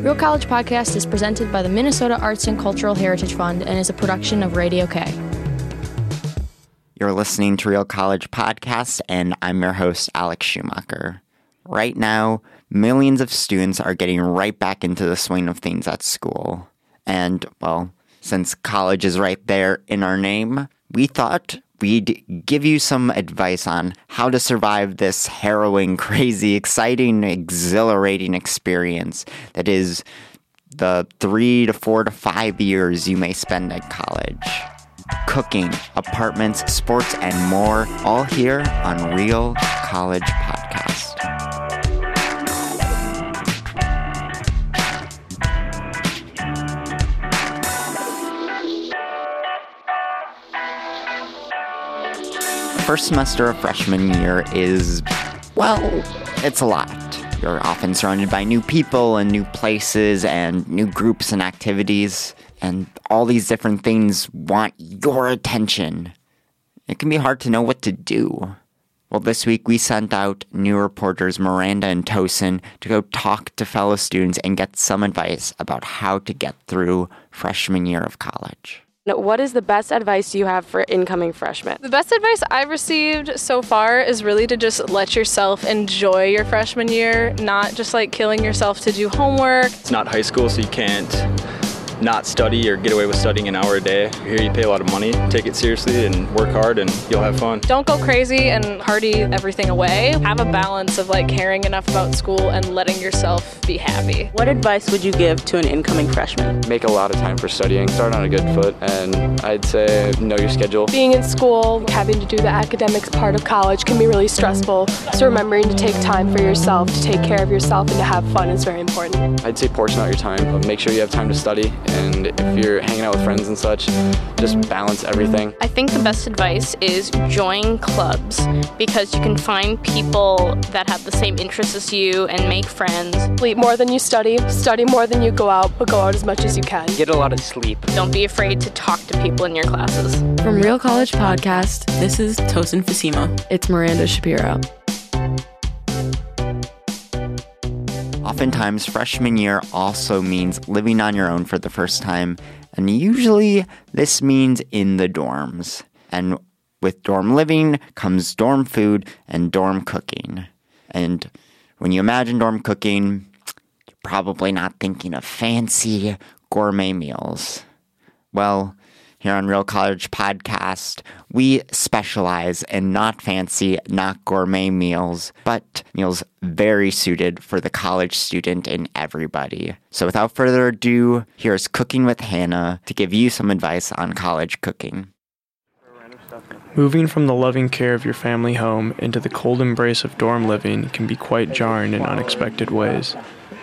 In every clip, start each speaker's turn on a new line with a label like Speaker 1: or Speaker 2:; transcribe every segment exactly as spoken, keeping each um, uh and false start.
Speaker 1: Real College Podcast is presented by the Minnesota Arts and Cultural Heritage Fund and is a production of Radio K.
Speaker 2: You're listening to Real College Podcast, and I'm your host, Alex Schumacher. Right now, millions of students are getting right back into the swing of things at school. And, well, since college is right there in our name, we thought we'd give you some advice on how to survive this harrowing, crazy, exciting, exhilarating experience that is the three to four to five years you may spend at college. Cooking, apartments, sports, and more, all here on Real College Podcast. First semester of freshman year is, well, it's a lot. You're often surrounded by new people and new places and new groups and activities, and all these different things want your attention. It can be hard to know what to do. Well, this week we sent out new reporters Miranda and Tosin to go talk to fellow students and get some advice about how to get through freshman year of college.
Speaker 3: What is the best advice you have for incoming freshmen?
Speaker 4: The best advice I've received so far is really to just let yourself enjoy your freshman year, not just like killing yourself to do homework.
Speaker 5: It's not high school, so you can't not study or get away with studying an hour a day. Here you pay a lot of money, take it seriously and work hard and you'll have fun.
Speaker 4: Don't go crazy and party everything away. Have a balance of like caring enough about school and letting yourself be happy.
Speaker 3: What advice would you give to an incoming freshman?
Speaker 6: Make a lot of time for studying, start on a good foot, and I'd say know your schedule.
Speaker 7: Being in school, having to do the academics part of college can be really stressful, so remembering to take time for yourself, to take care of yourself, and to have fun is very important.
Speaker 6: I'd say portion out your time, make sure you have time to study, and if you're hanging out with friends and such, just balance everything.
Speaker 8: I think the best advice is join clubs because you can find people that have the same interests as you and make friends.
Speaker 7: Sleep more than you study, study more than you go out, but go out as much as you can.
Speaker 9: Get a lot of sleep.
Speaker 8: Don't be afraid to talk to people in your classes.
Speaker 1: From Real College Podcast,
Speaker 3: This is Tosin Fasima.
Speaker 1: it's Miranda Shapiro.
Speaker 2: Oftentimes, freshman year also means living on your own for the first time, and usually this means in the dorms. And with dorm living comes dorm food and dorm cooking. And when you imagine dorm cooking, you're probably not thinking of fancy gourmet meals. Well, here on Real College Podcast, we specialize in not fancy, not gourmet meals, but meals very suited for the college student and everybody. So without further ado, here's Cooking with Hannah to give you some advice on college cooking.
Speaker 10: Moving from the loving care of your family home into the cold embrace of dorm living can be quite jarring in unexpected ways.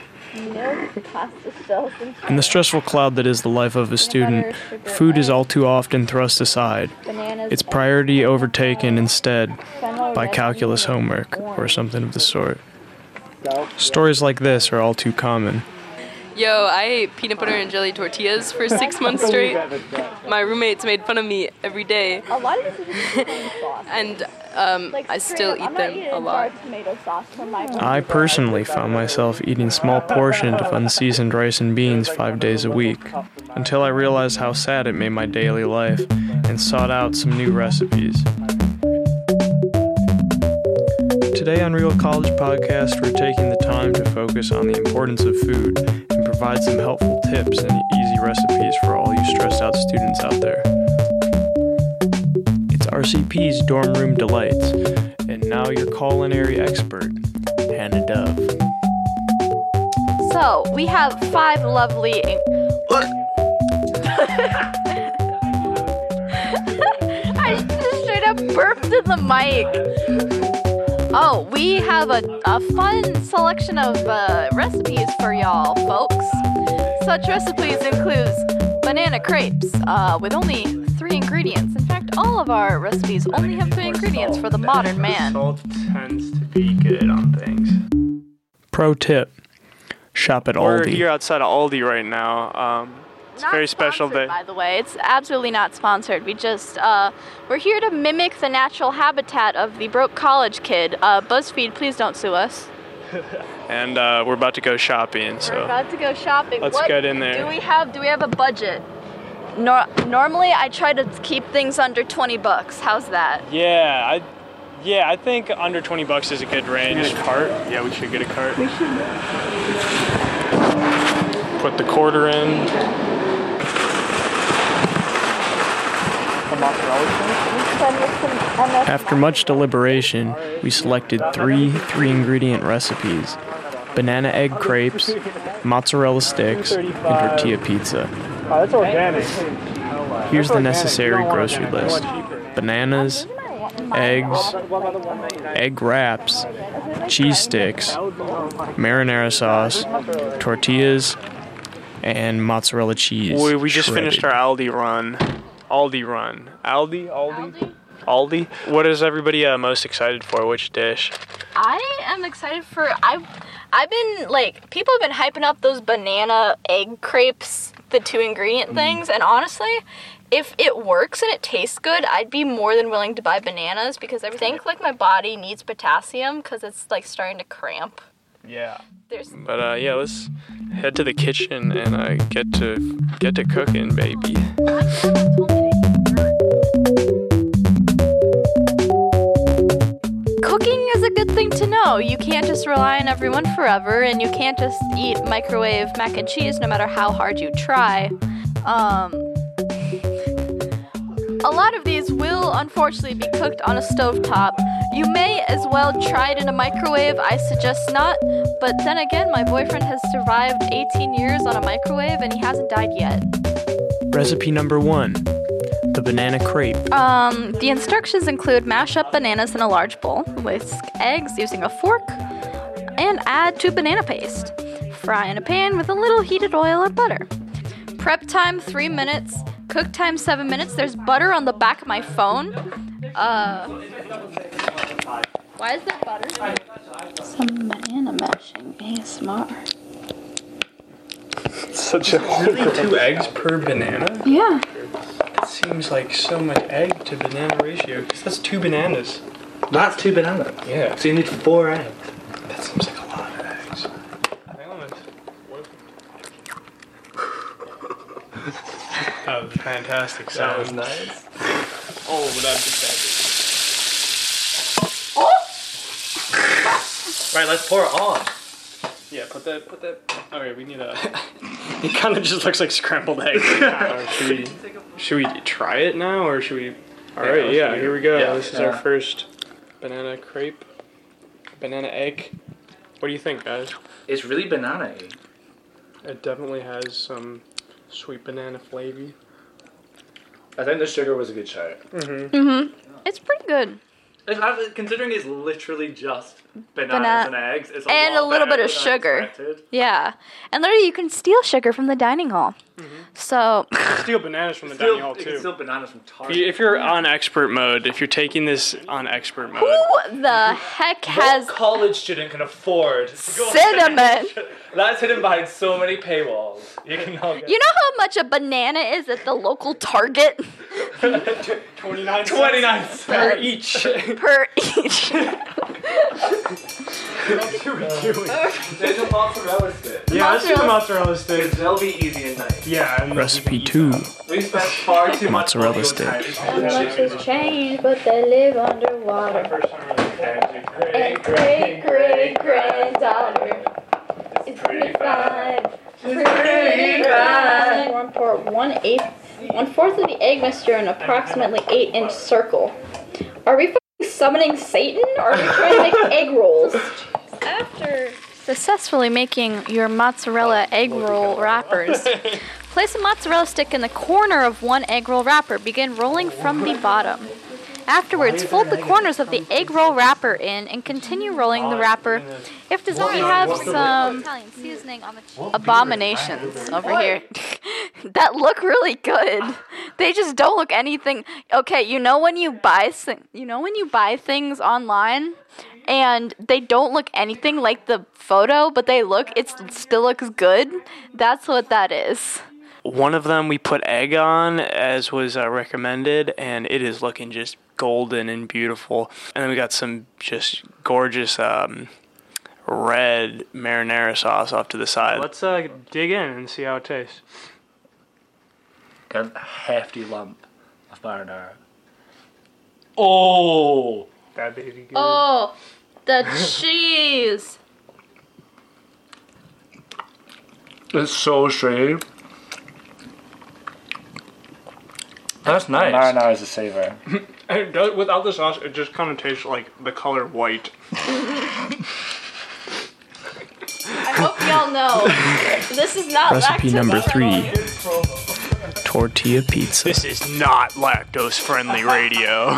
Speaker 10: In the stressful cloud that is the life of a student, food is all too often thrust aside, its priority overtaken instead by calculus homework or something of the sort. Stories like this are all too common.
Speaker 11: Yo, I ate peanut butter and jelly tortillas for six months straight. My roommates made fun of me every day. And um, I still eat them a lot.
Speaker 10: I personally found myself eating small portions of unseasoned rice and beans five days a week, until I realized how sad it made my daily life and sought out some new recipes. Today on Real College Podcast, we're taking the time to focus on the importance of food and provide some helpful tips and easy recipes for all you stressed out students out there. It's R C P's Dorm Room Delights, and now your culinary expert, Hannah Dove.
Speaker 12: So, we have five lovely... I just straight up burped in the mic. Oh, we have a, a fun selection of uh, recipes for y'all, folks. Such recipes include banana crepes uh, with only three ingredients. In fact, all of our recipes only have three ingredients for the modern man.
Speaker 10: Salt tends to be good on things. Pro tip: shop at Aldi. We're here outside of Aldi right now. Um, It's
Speaker 12: not
Speaker 10: a very special
Speaker 12: sponsored,
Speaker 10: day.
Speaker 12: By the way, it's absolutely not sponsored. We just, uh, we're here to mimic the natural habitat of the broke college kid. Uh, BuzzFeed, please don't sue us.
Speaker 10: and uh, we're about to go shopping. So
Speaker 12: We're about to go shopping.
Speaker 10: let's
Speaker 12: what
Speaker 10: get in there.
Speaker 12: Do we have? Do we have a budget? Nor- normally, I try to keep things under twenty bucks. How's that?
Speaker 10: Yeah, I, yeah, I think under twenty bucks is a good range. Get a cart? Yeah, we should get a cart. We should. Put the quarter in. After much deliberation, we selected three three-ingredient recipes: banana egg crepes, mozzarella sticks, and tortilla pizza.
Speaker 9: Oh, that's organic.
Speaker 10: Here's the necessary grocery list: bananas, eggs, egg wraps, cheese sticks, marinara sauce, tortillas, and mozzarella cheese. We, we just shredded. Finished our Aldi run. Aldi run. Aldi? Aldi? Aldi? Aldi? What is everybody uh, most excited for? Which dish?
Speaker 12: I am excited for. I've I've been like people have been hyping up those banana egg crepes, the two ingredient mm. things, and honestly, if it works and it tastes good, I'd be more than willing to buy bananas because I think like my body needs potassium because it's like starting to cramp.
Speaker 10: Yeah.
Speaker 12: There's
Speaker 10: but uh, yeah, let's head to the kitchen and uh, get to get to cooking, baby.
Speaker 12: Cooking is a good thing to know. You can't just rely on everyone forever, and you can't just eat microwave mac and cheese no matter how hard you try. Um, a lot of these will unfortunately be cooked on a stovetop. You may as well try it in a microwave. I suggest not, but then again, my boyfriend has survived eighteen years on a microwave and he hasn't died yet.
Speaker 10: Recipe number one. The banana crepe.
Speaker 12: Um, the instructions include mash up bananas in a large bowl, whisk eggs using a fork, and add to banana paste. Fry in a pan with a little heated oil or butter. Prep time three minutes. Cook time seven minutes. There's butter on the back of my phone. Uh, why is there butter? Some banana mashing A S M R.
Speaker 10: Such a really two eggs per banana?
Speaker 12: Yeah.
Speaker 10: It seems like so much egg to banana ratio, because that's two bananas.
Speaker 9: That's two bananas?
Speaker 10: Yeah.
Speaker 9: So you need four eggs?
Speaker 10: That seems like a lot of eggs. Hang on. That was fantastic sound.
Speaker 9: That was nice.
Speaker 10: Oh, that'd be bad.
Speaker 9: Right, let's pour it on.
Speaker 10: Yeah, put that, put that, okay, we need a, it kind of just looks like scrambled eggs. uh, should we, should we try it now, or should we, alright, yeah, yeah, here we go. Yeah, this is yeah. our first banana crepe, banana egg. What do you think, guys?
Speaker 9: It's really banana-y.
Speaker 10: It definitely has some sweet banana flavor.
Speaker 9: I think the sugar was a good shout.
Speaker 12: Mm-hmm. Mm-hmm. It's pretty good.
Speaker 9: It's, considering it's literally just bananas
Speaker 12: Bana-
Speaker 9: and eggs, it's a
Speaker 12: and
Speaker 9: lot
Speaker 12: a little bit of
Speaker 9: than
Speaker 12: sugar.
Speaker 9: expected.
Speaker 12: Yeah, and literally you can steal sugar from the dining hall. Mm-hmm. So
Speaker 10: you can steal bananas from the
Speaker 9: steal,
Speaker 10: dining hall too.
Speaker 9: You can steal bananas from Target.
Speaker 10: If you're on expert mode, if you're taking this on expert mode,
Speaker 12: who the heck has
Speaker 9: what college student can afford
Speaker 12: cinnamon?
Speaker 9: That's hidden behind so many paywalls. You can all get
Speaker 12: You know how much a banana is at the local Target?
Speaker 10: twenty-nine
Speaker 9: twenty-nine
Speaker 10: cents per each.
Speaker 12: Per each.
Speaker 10: What are we doing?
Speaker 9: There's a mozzarella stick.
Speaker 10: Yeah, let's do the mozzarella stick.
Speaker 9: They'll be easy and nice.
Speaker 10: Yeah. And Recipe two.
Speaker 9: We spent far too much
Speaker 10: mozzarella stick.
Speaker 13: And much has changed, but they live underwater. And great, great granddaughter is pretty fine. Pretty fine. Warm pour one eighth, one fourth of the egg mixture in an approximately eight inch circle. Are we summoning Satan, or are we trying to make egg rolls?
Speaker 12: After successfully making your mozzarella egg roll wrappers, place a mozzarella stick in the corner of one egg roll wrapper. Begin rolling from the bottom. Afterwards, fold the corners of the egg roll wrapper in and continue rolling the wrapper. If desired, we have some Italian seasoning on the abominations over here that look really good. They just don't look anything. Okay, you know when you buy you know when you buy things online and they don't look anything like the photo, but they look it still looks good. That's what that is.
Speaker 10: One of them we put egg on, as was uh, recommended, and it is looking just golden and beautiful. And then we got some just gorgeous um, red marinara sauce off to the side.
Speaker 9: Let's uh, dig in and see how it tastes. Got a hefty lump of marinara. Oh, that baby good.
Speaker 12: Oh, the cheese.
Speaker 9: It's so stringy. That's nice.
Speaker 14: Marinara is a savor.
Speaker 10: It does, without the sauce, it just kind of tastes like the color white.
Speaker 12: I hope y'all know this is not
Speaker 10: Recipe
Speaker 12: lactose
Speaker 10: number
Speaker 12: friendly.
Speaker 10: three. Tortilla pizza. This is not lactose friendly radio.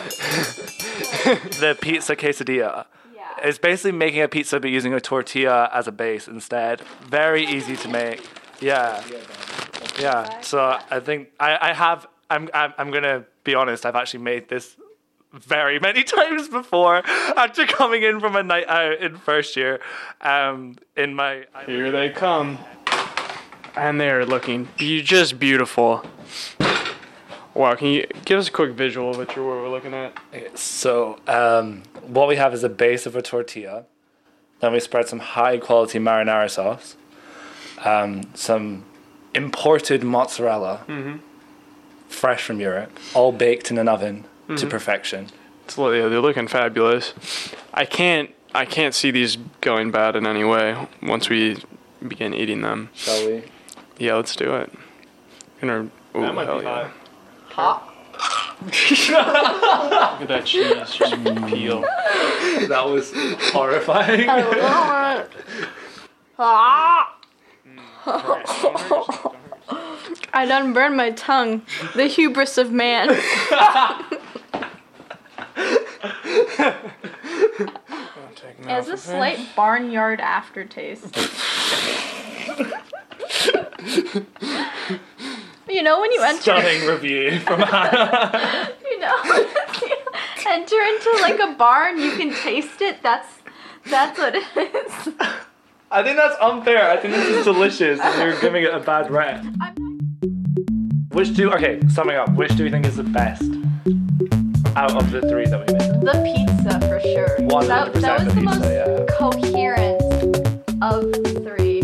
Speaker 14: The pizza quesadilla. Yeah. It's basically making a pizza but using a tortilla as a base instead. Very easy to make. Yeah. Yeah. So I think I, I have I'm I'm I'm gonna be honest, I've actually made this very many times before after coming in from a night out in first year. Um in my
Speaker 10: Here they come. And they're looking be- just beautiful. Wow, can you give us a quick visual of what, you're, what we're looking at?
Speaker 14: Okay, so um, what we have is a base of a tortilla. Then we spread some high quality marinara sauce, um, some imported mozzarella,
Speaker 10: mm-hmm.
Speaker 14: fresh from Europe, all baked in an oven
Speaker 10: mm-hmm.
Speaker 14: to perfection.
Speaker 10: It's, yeah, they're looking fabulous. I can't I can't see these going bad in any way once we begin eating them.
Speaker 14: Shall we?
Speaker 10: Yeah, let's do it. Gonna, ooh,
Speaker 9: that might
Speaker 10: hell
Speaker 9: be
Speaker 10: yeah.
Speaker 12: Hot.
Speaker 10: Look at that cheese just peel.
Speaker 14: That was horrifying.
Speaker 12: I done burned my tongue. The hubris of man. It has a slight barnyard aftertaste. You know when you enter
Speaker 14: Stunning review from Hannah.
Speaker 12: You know, enter into like a barn, you can taste it. That's that's what it is.
Speaker 14: I think that's unfair. I think this is delicious, and you're giving it a bad rep. Which do okay? Summing up, which do you think is the best out of the three that we made?
Speaker 12: The pizza for sure.
Speaker 14: One hundred percent
Speaker 12: That, that was
Speaker 14: the
Speaker 12: the
Speaker 14: pizza,
Speaker 12: most
Speaker 14: yeah.
Speaker 12: coherent of three.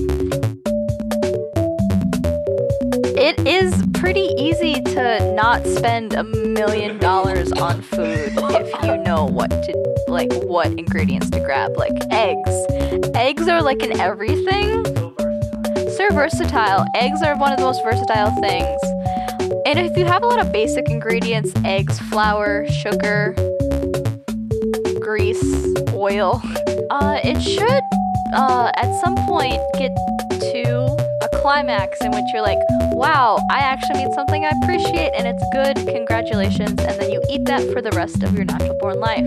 Speaker 12: It is pretty easy to not spend a million dollars on food if you know what to like what ingredients to grab. Like eggs. Eggs are like in everything. So versatile. Eggs are one of the most versatile things. And if you have a lot of basic ingredients, eggs, flour, sugar, grease, oil, uh, it should uh, at some point get to a climax in which you're like, wow, I actually made something I appreciate and it's good, congratulations, and then you eat that for the rest of your natural born life.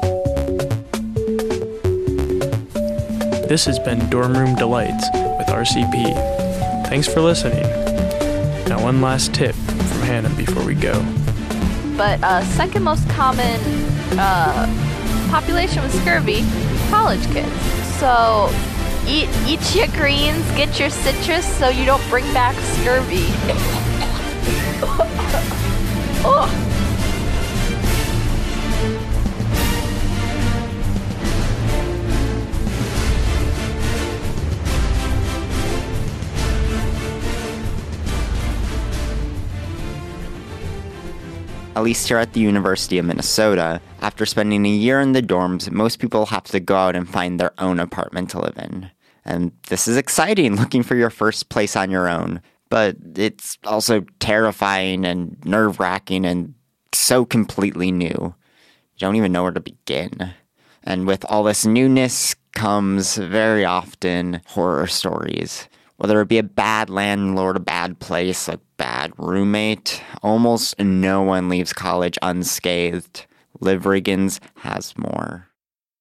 Speaker 10: This has been Dorm Room Delights with R C P. Thanks for listening. Now one last tip from Hannah before we go.
Speaker 12: But uh, second most common uh, population with scurvy, college kids. So eat, eat your greens, get your citrus so you don't bring back scurvy. Oh.
Speaker 2: At least here at the University of Minnesota, after spending a year in the dorms, most people have to go out and find their own apartment to live in. And this is exciting, looking for your first place on your own. But it's also terrifying and nerve-wracking and so completely new. You don't even know where to begin. And with all this newness comes very often horror stories. Whether it be a bad landlord, a bad place, a bad roommate, almost no one leaves college unscathed. Liv Riggins has more.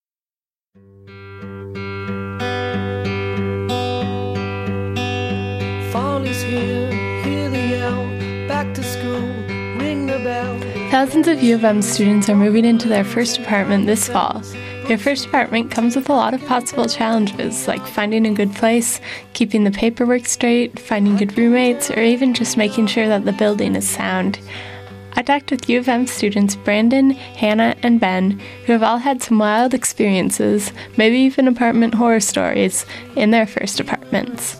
Speaker 15: Fall is here, hear the yell, back to school, ring the bell.
Speaker 16: Thousands of U of M students are moving into their first apartment this fall. Your first apartment comes with a lot of possible challenges, like finding a good place, keeping the paperwork straight, finding good roommates, or even just making sure that the building is sound. I talked with U of M students Brandon, Hannah, and Ben, who have all had some wild experiences, maybe even apartment horror stories, in their first apartments.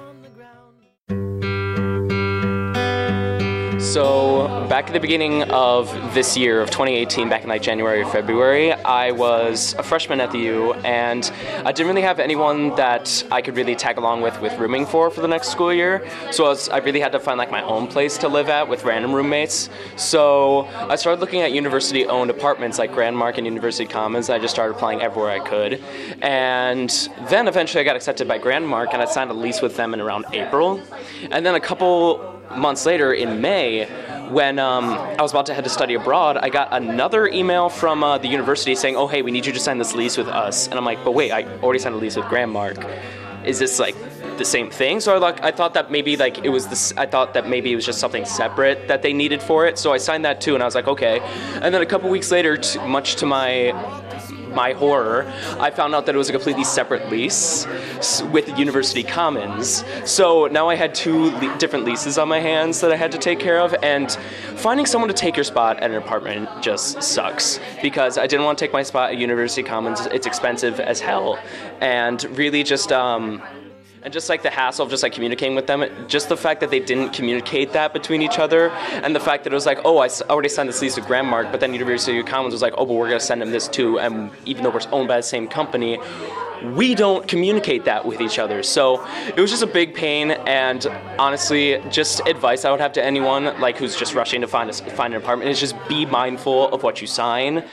Speaker 17: So back at the beginning of this year, of twenty eighteen, back in like January or February, I was a freshman at the U, and I didn't really have anyone that I could really tag along with with rooming for for the next school year. So I, was, I really had to find like my own place to live at with random roommates. So I started looking at university-owned apartments like Grandmark and University Commons. I just started applying everywhere I could. And then eventually I got accepted by Grandmark, and I signed a lease with them in around April. And then a couple months later, in May, when um, I was about to head to study abroad, I got another email from uh, the university saying, oh, hey, we need you to sign this lease with us. And I'm like, but wait, I already signed a lease with Grandmark. Is this like the same thing? So I like I thought that maybe like it was this. I thought that maybe it was just something separate that they needed for it. So I signed that too, and I was like, okay. And then a couple weeks later, t- much to my my horror, I found out that it was a completely separate lease with the University Commons. So now I had two le- different leases on my hands that I had to take care of, and finding someone to take your spot at an apartment just sucks, because I didn't want to take my spot at University Commons. It's expensive as hell, and really just um and just like the hassle of just like communicating with them, just the fact that they didn't communicate that between each other, and the fact that it was like, oh, I already signed this lease with Grandmark, but then University of Commons was like, oh, but we're going to send them this too, and even though we're owned by the same company, we don't communicate that with each other. So it was just a big pain, and honestly, just advice I would have to anyone like who's just rushing to find a, find an apartment is just be mindful of what you sign.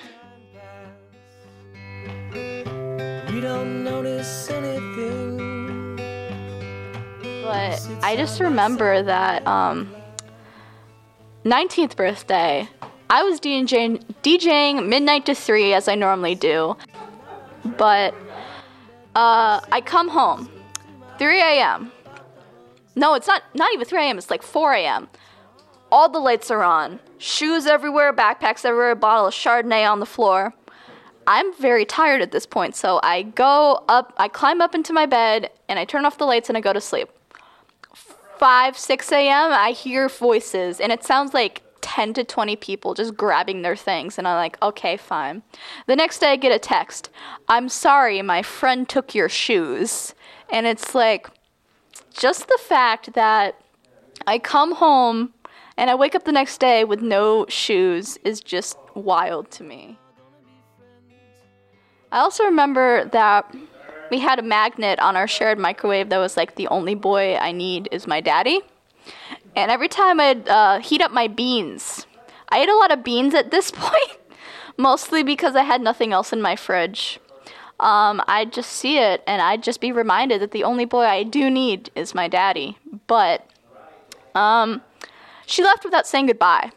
Speaker 15: We don't notice anything.
Speaker 12: But I just remember that um, nineteenth birthday, I was DJing, DJing midnight to three as I normally do. But uh, I come home, three a.m. No, it's not, not even three a.m., it's like four a.m. All the lights are on, shoes everywhere, backpacks everywhere, a bottle of Chardonnay on the floor. I'm very tired at this point, so I go up, I climb up into my bed, and I turn off the lights and I go to sleep. five, six a.m., I hear voices, and it sounds like ten to twenty people just grabbing their things, and I'm like, okay, fine. The next day I get a text, I'm sorry, my friend took your shoes. And it's like, just the fact that I come home and I wake up the next day with no shoes is just wild to me. I also remember that we had a magnet on our shared microwave that was like, the only boy I need is my daddy. And every time I'd uh, heat up my beans, I ate a lot of beans at this point, mostly because I had nothing else in my fridge. Um, I'd just see it, and I'd just be reminded that the only boy I do need is my daddy. But um, she left without saying goodbye.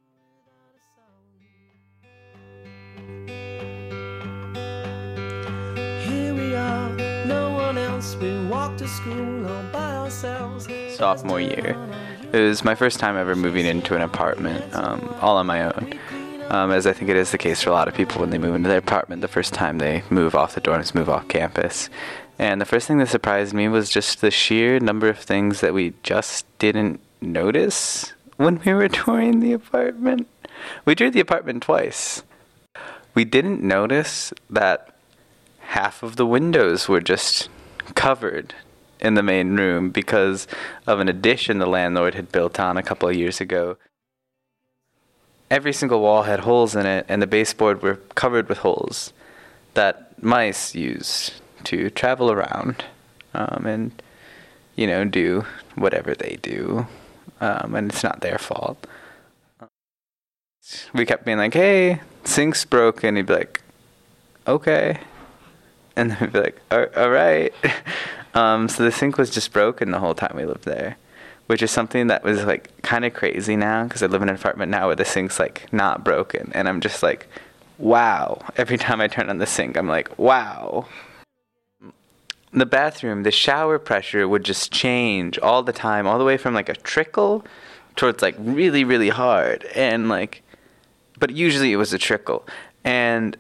Speaker 15: We walked to school all by ourselves.
Speaker 18: Sophomore year. It was my first time ever moving into an apartment, um, all on my own. Um, as I think it is the case for a lot of people when they move into their apartment the first time they move off the dorms, move off campus. And the first thing that surprised me was just the sheer number of things that we just didn't notice when we were touring the apartment. We toured the apartment twice. We didn't notice that half of the windows were just covered in the main room because of an addition the landlord had built on a couple of years ago. Every single wall had holes in it, and the baseboard were covered with holes that mice used to travel around um, and, you know, do whatever they do. Um, and it's not their fault. We kept being like, hey, sink's broken. He'd be like, okay. And then we'd be like, all, all right. Um, so the sink was just broken the whole time we lived there, which is something that was like kind of crazy now, because I live in an apartment now where the sink's like not broken. And I'm just like, wow. Every time I turn on the sink, I'm like, wow. The bathroom, the shower pressure would just change all the time, all the way from like a trickle towards like really, really hard. And like, but usually it was a trickle. And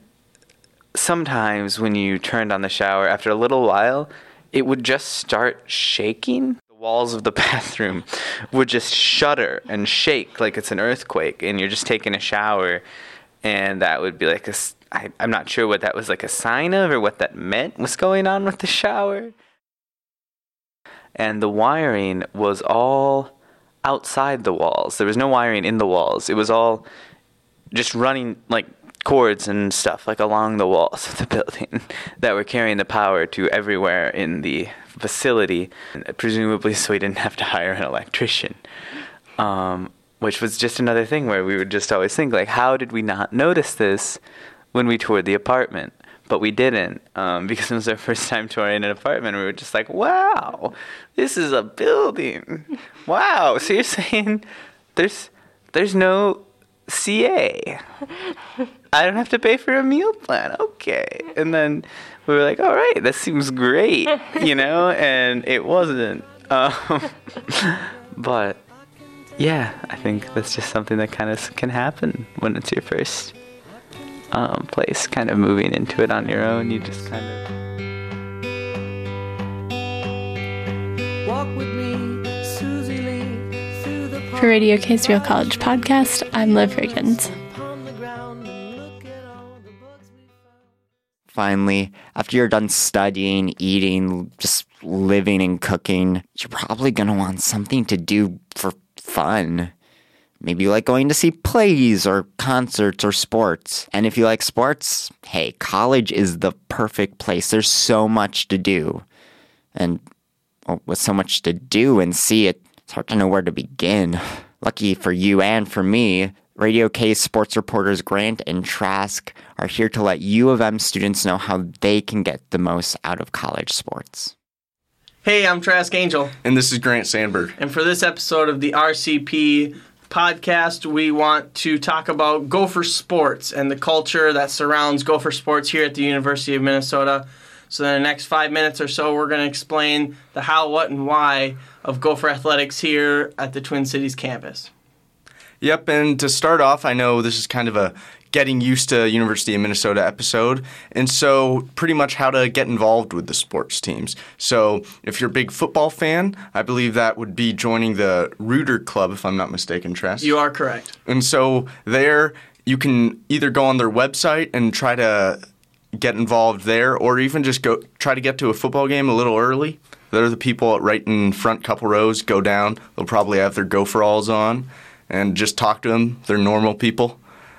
Speaker 18: sometimes when you turned on the shower, after a little while, it would just start shaking. The walls of the bathroom would just shudder and shake like it's an earthquake, and you're just taking a shower, and that would be like a, I, I'm not sure what that was like a sign of or what that meant was going on with the shower. And the wiring was all outside the walls. There was no wiring in the walls. It was all just running like cords and stuff like along the walls of the building that were carrying the power to everywhere in the facility, presumably so we didn't have to hire an electrician, um, which was just another thing where we would just always think, like, how did we not notice this when we toured the apartment? But we didn't, um, because it was our first time touring an apartment. We were just like, wow, this is a building. Wow, so you're saying there's there's no C A. I don't have to pay for a meal plan. Okay. And then we were like, all right, that seems great, you know? And it wasn't. Um, but, yeah, I think that's just something that kind of can happen when it's your first um, place, kind of moving into it on your own. You just kind of...
Speaker 15: Walk with me, Susie Lee, through the
Speaker 16: For Radio K's Real College Podcast, I'm Liv Riggins.
Speaker 2: Finally, after you're done studying, eating, just living and cooking, you're probably going to want something to do for fun. Maybe you like going to see plays or concerts or sports. And if you like sports, hey, college is the perfect place. There's so much to do. And well, with so much to do and see, it, it's hard to know where to begin. Lucky for you and for me, Radio K's sports reporters Grant and Trask are here to let U of M students know how they can get the most out of college sports.
Speaker 19: Hey, I'm Trask Angel.
Speaker 20: And this is Grant Sandberg.
Speaker 19: And for this episode of the R C P podcast, we want to talk about Gopher sports and the culture that surrounds Gopher sports here at the University of Minnesota. So in the next five minutes or so, we're going to explain the how, what, and why of Gopher athletics here at the Twin Cities campus.
Speaker 20: Yep, and to start off, I know this is kind of a getting used to University of Minnesota episode, and so pretty much how to get involved with the sports teams. So if you're a big football fan, I believe that would be joining the Rooter Club, if I'm not mistaken, Trask.
Speaker 19: You are correct.
Speaker 20: And so there, you can either go on their website and try to get involved there, or even just go try to get to a football game a little early. They're the people right in front couple rows, go down. They'll probably have their Gopheralls on. And just talk to them. They're normal people.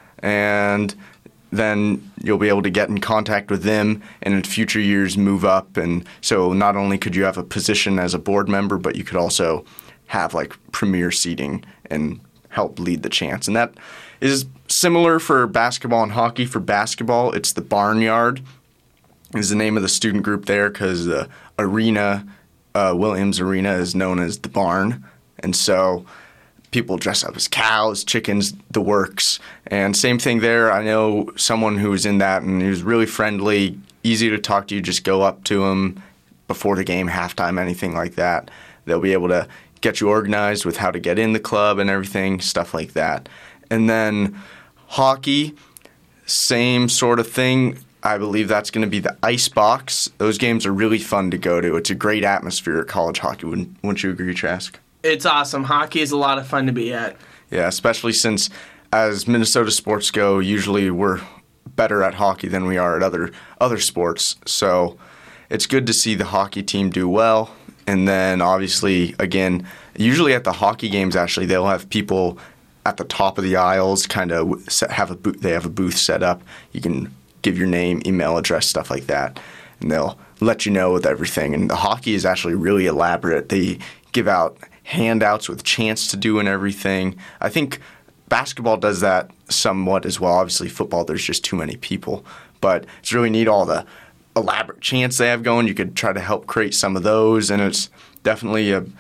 Speaker 20: And then you'll be able to get in contact with them and in future years move up. And so not only could you have a position as a board member, but you could also have like premier seating and help lead the chants. And that is similar for basketball and hockey. For basketball, it's the Barnyard is the name of the student group there because the arena, uh, Williams Arena, is known as the Barn. And so people dress up as cows, chickens, the works. And same thing there. I know someone who was in that, and he was really friendly, easy to talk to. You just go up to him before the game, halftime, anything like that. They'll be able to get you organized with how to get in the club and everything, stuff like that. And then hockey, same sort of thing. I believe that's going to be the Ice Box. Those games are really fun to go to. It's a great atmosphere at college hockey. Wouldn't, wouldn't you agree, Trask?
Speaker 19: It's awesome. Hockey is a lot of fun to be at.
Speaker 20: Yeah, especially since as Minnesota sports go, usually we're better at hockey than we are at other other sports. So it's good to see the hockey team do well. And then obviously, again, usually at the hockey games, actually, they'll have people at the top of the aisles kind of have a booth, they have a booth set up. You can give your name, email address, stuff like that, and they'll let you know with everything. And the hockey is actually really elaborate. They give out handouts with chants to do and everything. I think basketball does that somewhat as well. Obviously, football, there's just too many people. But it's really neat, all the elaborate chants they have going. You could try to help create some of those, and it's definitely a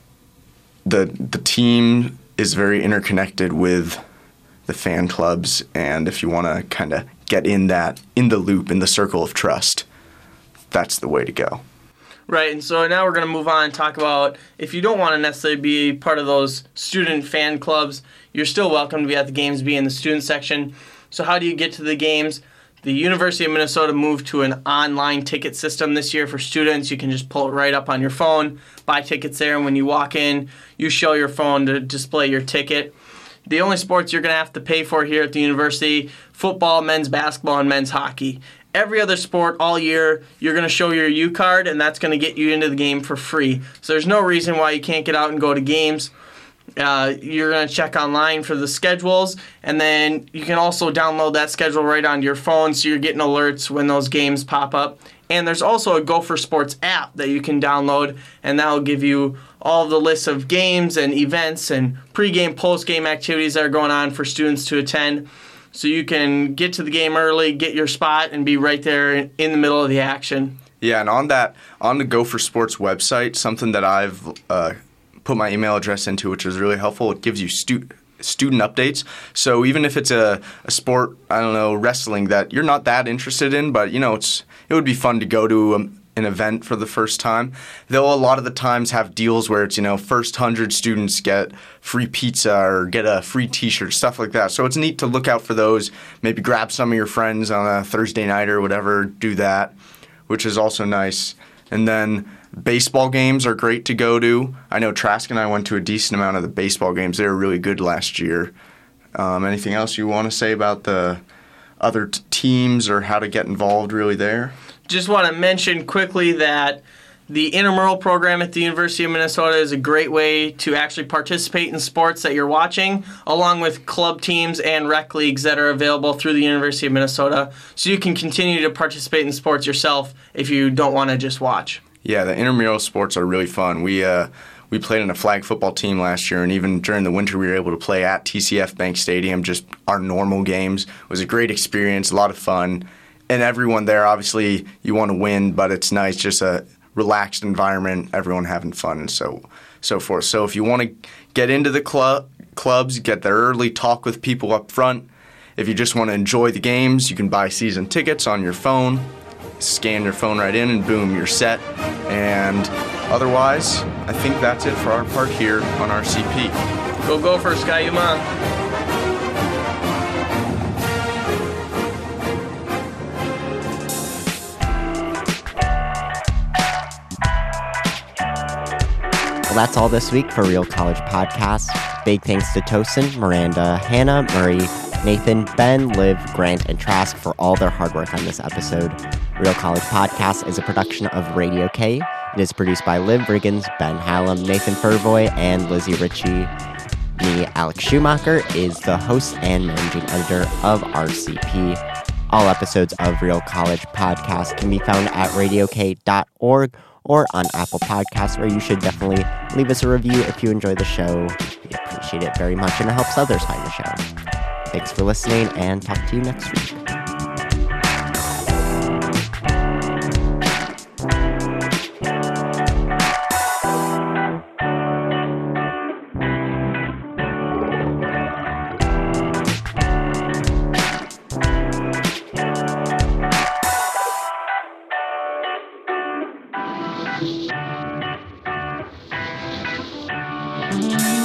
Speaker 20: the the team is very interconnected with the fan clubs, and if you want to kind of get in that, in the loop, in the circle of trust, that's the way to go.
Speaker 19: Right, and so now we're going to move on and talk about if you don't want to necessarily be part of those student fan clubs, you're still welcome to be at the games, be in the student section. So how do you get to the games? The University of Minnesota moved to an online ticket system this year for students. You can just pull it right up on your phone, buy tickets there, and when you walk in, you show your phone to display your ticket. The only sports you're going to have to pay for here at the university, football, men's basketball, and men's hockey. Every other sport all year, you're going to show your U card, and that's going to get you into the game for free. So there's no reason why you can't get out and go to games. Uh, you're going to check online for the schedules, and then you can also download that schedule right onto your phone, so you're getting alerts when those games pop up. And there's also a Gopher Sports app that you can download, and that will give you all the lists of games and events and pregame, postgame activities that are going on for students to attend. So you can get to the game early, get your spot, and be right there in the middle of the action.
Speaker 20: Yeah, and on that, on the Gopher Sports website, something that I've uh, put my email address into, which is really helpful, it gives you stu- student updates. So even if it's a, a sport, I don't know, wrestling that you're not that interested in, but you know, it's it would be fun to go to a, an event for the first time. They'll a lot of the times have deals where it's, you know, first hundred students get free pizza or get a free t-shirt, stuff like that. So it's neat to look out for those. Maybe grab some of your friends on a Thursday night or whatever, do that, which is also nice. And then baseball games are great to go to. I know Trask and I went to a decent amount of the baseball games. They were really good last year. Um, anything else you want to say about the other t- teams or how to get involved really there?
Speaker 19: Just want to mention quickly that the intramural program at the University of Minnesota is a great way to actually participate in sports that you're watching, along with club teams and rec leagues that are available through the University of Minnesota. So you can continue to participate in sports yourself if you don't want to just watch.
Speaker 20: Yeah, the intramural sports are really fun. We uh, we played in a flag football team last year, and even during the winter we were able to play at T C F Bank Stadium, just our normal games. It was a great experience, a lot of fun. And everyone there, obviously, you want to win, but it's nice, just a relaxed environment, everyone having fun and so so forth. So if you want to get into the club clubs, get there early, talk with people up front. If you just want to enjoy the games, you can buy season tickets on your phone, scan your phone right in, and boom, you're set. And otherwise, I think that's it for our part here on R C P.
Speaker 19: Go Gophers, Ski-U-Mah.
Speaker 2: That's all this week for Real College Podcast. Big thanks to Tosin, Miranda, Hannah, Murray, Nathan, Ben, Liv, Grant, and Trask for all their hard work on this episode. Real College Podcast is a production of Radio K. It is produced by Liv Riggins, Ben Hallam, Nathan Furvoy, and Lizzie Ritchie. Me, Alex Schumacher, is the host and managing editor of R C P. All episodes of Real College Podcast can be found at radio k dot org or on Apple Podcasts, where you should definitely leave us a review if you enjoy the show. We appreciate it very much, and it helps others find the show. Thanks for listening, and talk to you next week.
Speaker 13: Mm-hmm.